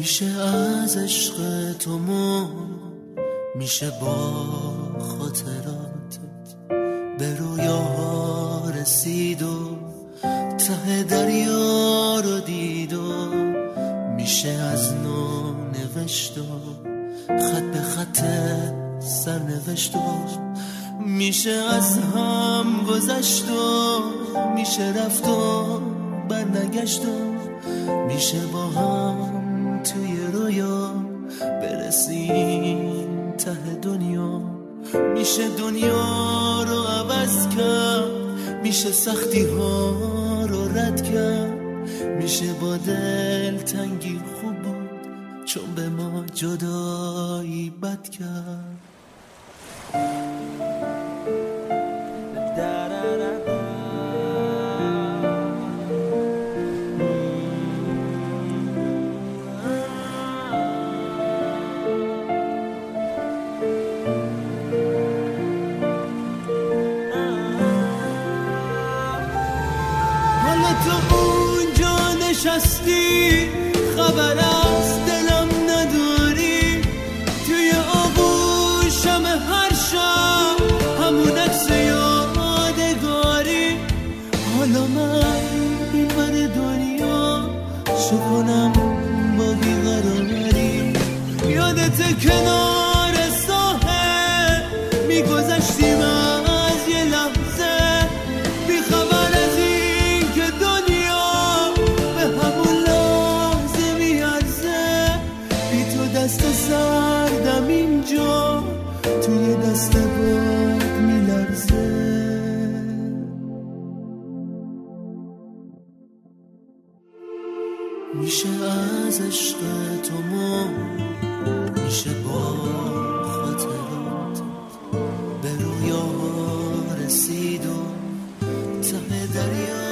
میشه از عشق تو میشه با خاطراتت به رویا رسید و ته دریا رو دید و میشه از نو نوشت و خط به خط سرنوشت و میشه از هم گذشت و میشه رفت و برنگشت و میشه با هم توی رویا برسیم ته دنیا. میشه دنیا رو عوض کرد، میشه سختی ها رو رد کرد، میشه با دل تنگی خوب بود چون به ما جدایی بد کرد. تو اونجا نشستی خبر از دلم نداری، توی آغوشم هر شب همون عکس یادگاری. حالا من این ور دنیا شکنم با بیقراری، یادت کنار ساحل میگذشتیم از یه لحظه بی خبر از این که دنیا به همون لحظه میارزه. بی تو دست سردم اینجا توی دست باد میلرزه. میشه از عشق تو میشه با خاطرات به رویا رسید و ته دریا